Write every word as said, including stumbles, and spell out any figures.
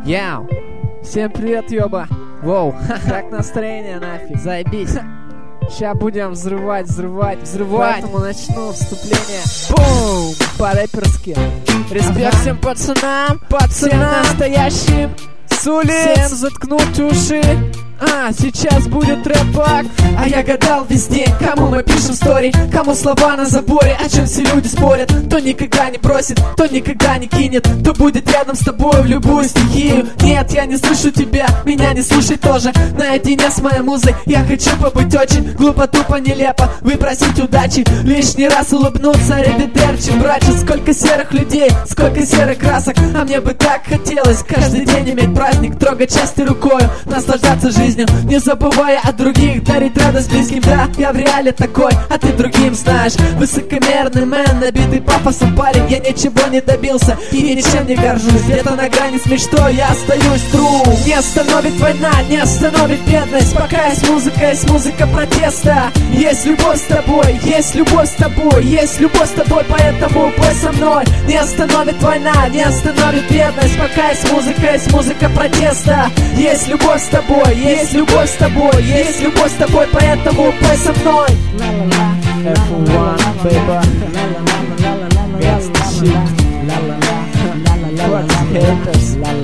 Яу! Всем привет, ёба! Воу! Как настроение, нафиг? Заебись! Ща будем взрывать, взрывать, взрывать! Поэтому начну вступление. Бум! По-рэперски. Респект всем пацанам, пацанам настоящим с улиц. Всем заткнуть уши. А, сейчас будет рэп-пак. А я гадал весь день, кому мы пишем стори, кому слова на заборе, о чем все люди спорят. Кто никогда не бросит, кто никогда не кинет, кто будет рядом с тобой в любую стихию. Нет, я не слышу тебя, меня не слушай тоже. Наедине с моей музой я хочу побыть очень глупо, тупо, нелепо, выпросить удачи, лишний раз улыбнуться, ребятерчи, братья. Сколько серых людей, сколько серых красок, а мне бы так хотелось каждый день иметь праздник, трогать частой рукою, наслаждаться жизнью, не забывая о других, дарить радость близким. Да, я в реале такой, а ты другим знаешь. Высокомерный мэн, набитый пафосом парень. Я ничего не добился и ничем не горжусь. Где-то на грани с мечтой я остаюсь true. Не остановит война, не остановит бедность, пока есть музыка, есть музыка протеста. Есть любовь с тобой, есть любовь с тобой, есть любовь с тобой, поэтому пой со мной. Не остановит война, не остановит бедность, пока есть музыка, есть музыка протеста. Есть любовь с тобой, есть Есть любовь с тобой, есть любовь с тобой, поэтому пой со мной. эф один, baby. Gangsta shit. Fuck haters.